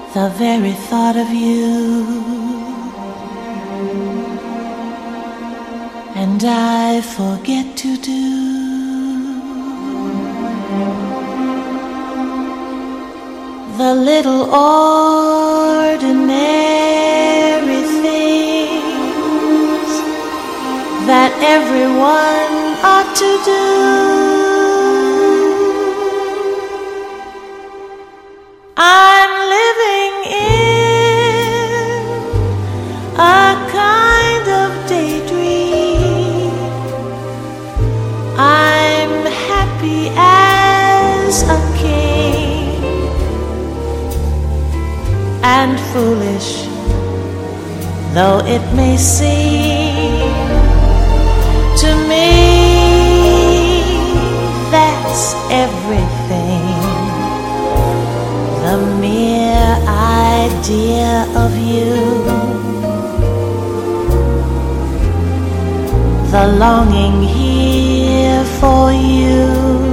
the very thought of you, and I forget to do the little ordinary things that everyone ought to do. I'm living in a kind of daydream. I'm happy as a king, and foolish though it may seem to me, that's everything. The mere idea of you, the longing here for you.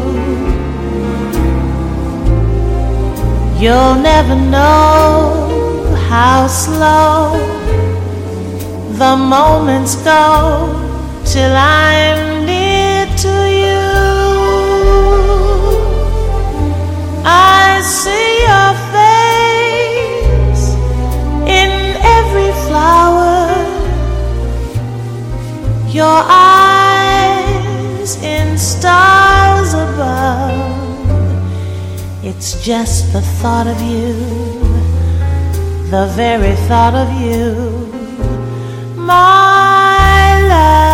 You'll never know how slow the moments go till I'm near to you. I see your face in every flower, your eyes in stars above. It's just the thought of you, the very thought of you, my love.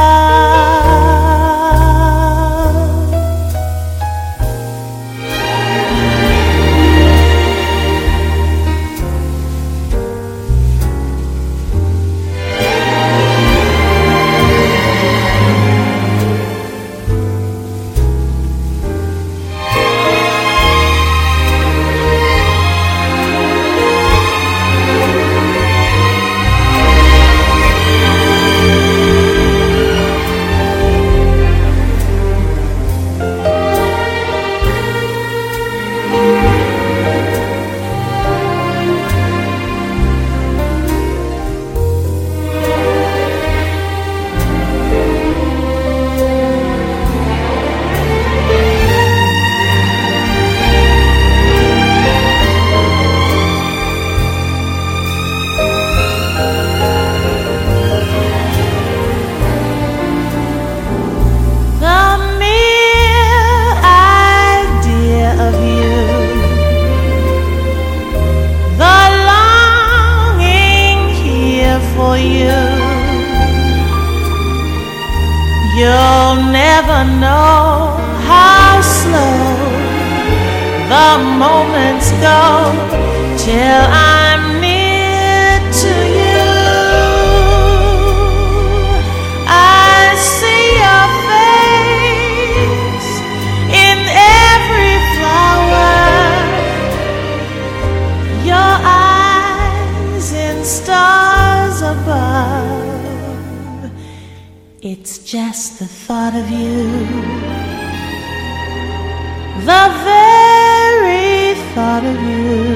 You'll never know how slow the moments go till I'm near to you. I see your face in every flower, your eyes in stars above. It's just the thought of you, the very thought of you.